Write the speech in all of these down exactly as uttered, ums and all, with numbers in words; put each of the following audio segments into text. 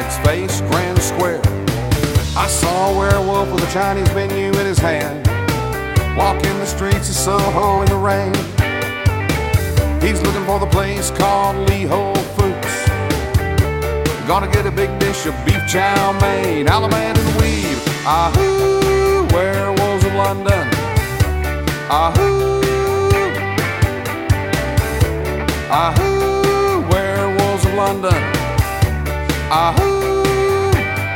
Sykes Face, Grand Square. I saw a werewolf with a Chinese menu in his hand, walking the streets of Soho in the rain. He's looking for the place called Lee Ho Foods. Gonna get a big dish of beef chow mein, Allemande and weave. Ahoo, werewolves of London. Ahoo, ahoo, werewolves of London. Ahoo.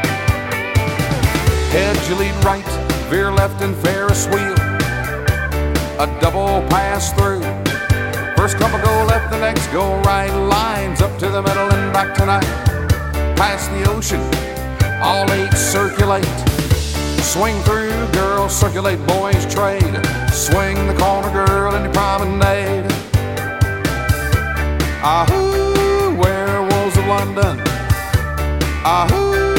Head you lead right, veer left and Ferris wheel. A double pass through. First couple go left, the next go right. Lines up to the middle and back tonight. Past the ocean, all eight circulate. Swing through, girls circulate, boys trade. Swing the corner, girl, in your promenade. Ahoo, werewolves of London. Ahoo.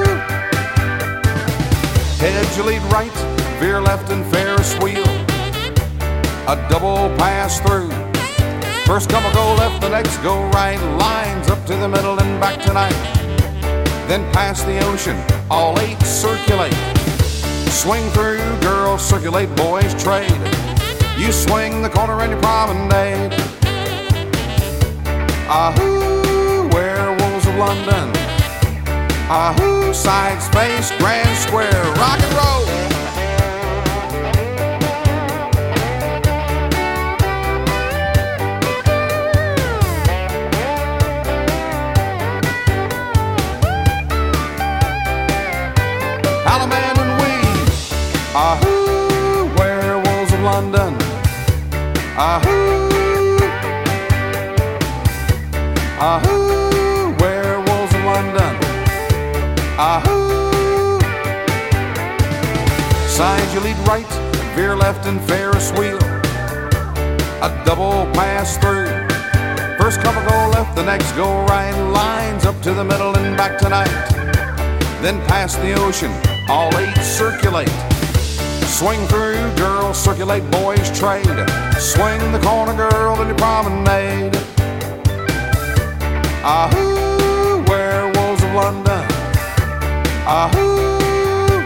Head you lead right, veer left and Ferris wheel. A double pass through. First couple go left, the next go right. Lines up to the middle and back tonight. Then past the ocean, all eight circulate. Swing through, girls circulate, boys trade. You swing the corner and you promenade. Ahoo, werewolves of London. Ahoo, Sykes Face, Grand Square, rock and roll. Allemande and weave. Ahoo, werewolves of London. Ahoo, ahoo, werewolves of London. Ahoo. Signs you lead right, veer left and Ferris wheel. A double pass through. First couple go left, the next go right. Lines up to the middle and back tonight. Then past the ocean, all eight circulate. Swing through, girls circulate, boys trade. Swing the corner, girl, in your promenade. Ahoo, werewolves of London. Ahoo.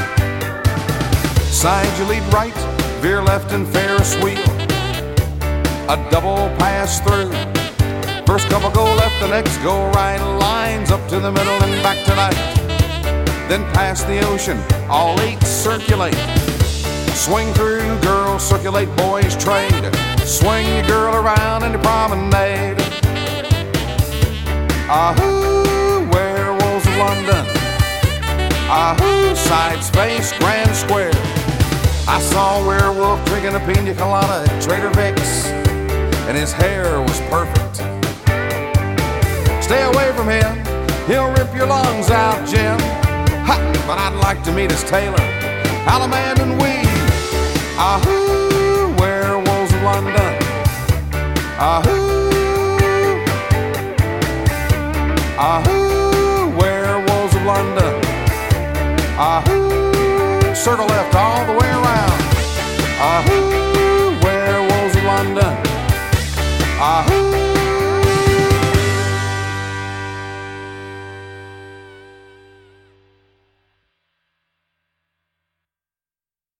Side you lead right, veer left and Ferris wheel. A double pass through. First couple go left, the next go right. Lines up to the middle and back tonight. Then past the ocean, all eight circulate. Swing through, girls circulate, boys trade. Swing your girl around in your promenade. Ahoo, werewolves of London. Ahoo, Sykes Face, Grand Square. I saw a werewolf drinking a pina colada at Trader Vic's, and his hair was perfect. Stay away from him, he'll rip your lungs out, Jim. Ha! But I'd like to meet his tailor, Allemande and weave. Ahoo, werewolves of London. Ahoo, ahoo, werewolves of London. Ahoo, circle left,